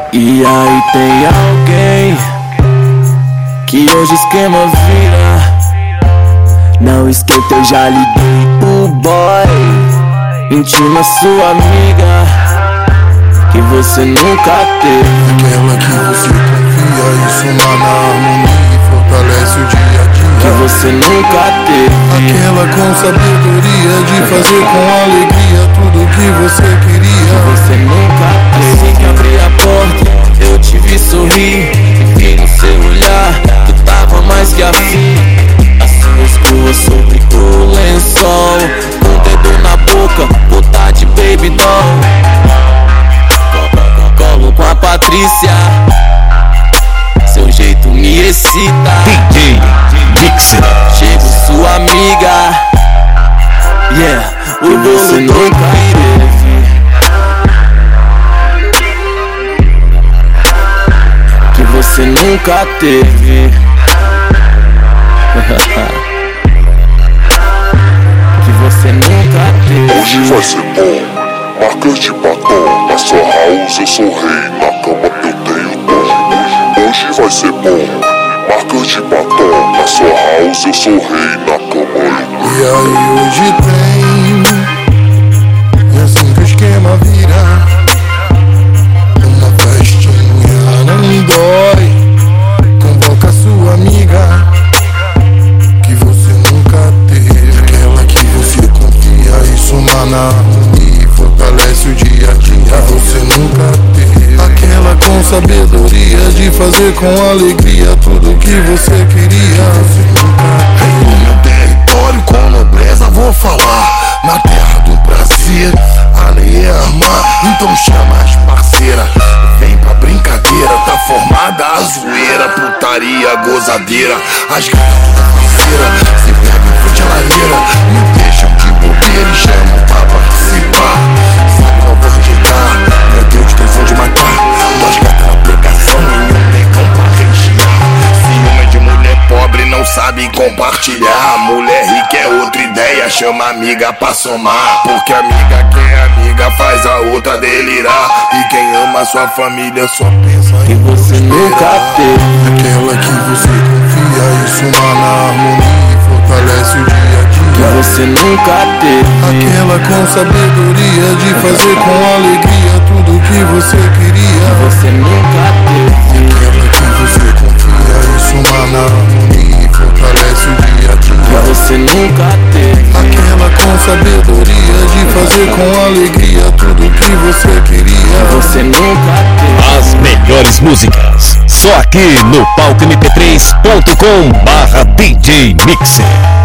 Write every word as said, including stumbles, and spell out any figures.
E aí tem alguém que hoje esquema vira. Não esquenta, eu já liguei o boy. Intima sua amiga que você nunca teve. Aquela que você confia e soma na harmonia e fortalece o dia a dia. Que você nunca teve. Aquela com sabedoria de fazer com alegria tudo que você queria. Que você nunca teve. Assim que abri a porta, eu te vi sorrir e vi no seu olhar, tu tava mais que afim. As suas curvas sobre o lençol, com o dedo na boca, botar de baby doll. Colo com a Patrícia, seu jeito me excita. D J Mixer. Chego sua amiga, yeah, o você nunca teve. Que você nunca teve. Que você nunca teve. Hoje vai ser bom, marcas de batom. Na sua house eu sou rei, na cama eu tenho dom. Hoje vai ser bom, marcas de batom. Na sua house eu sou rei, na cama eu tenho. E aí hoje tem, e assim que o esquema vira. Uma festinha não dói, convoca sua amiga que você nunca teve. Aquela que você confia e soma na harmonia e fortalece o dia a dia. Você nunca teve. Aquela com sabedoria de fazer com alegria tudo que você queria. Você nunca teve. No meu território com nobreza vou falar, na terra do prazer, areia mar. Então chama as parceiras, vem pra brincadeira. Tá formada a zoeira, putaria, gozadeira. As gatas toda parceira se pegam em frente à lareira, me deixam de bobeira e chamam pra participar. Sabe, não vou rejeitar, meu Deus, tesão de matar. Duas gatas na pegação e um negão pra regiar. Ciúme de mulher pobre não sabe compartilhar. Mulher rica é outra ideia, chama amiga pra somar. Porque amiga que é amiga faz a outra delirar. E quem ama sua família só pensa que em você nunca teve. aquela que você confia e soma na harmonia e fortalece o dia a dia. Que você nunca teve. Aquela com sabedoria de fazer com alegria tudo que você queria. Que você nunca teve. Aquela que você confia e soma na harmonia e fortalece o dia a dia. Que você nunca teve. Aquela com sabedoria de fazer com alegria tudo que você queria. Que você nunca teve. As melhores músicas, só aqui no palco m p três ponto com barra D J Mixer.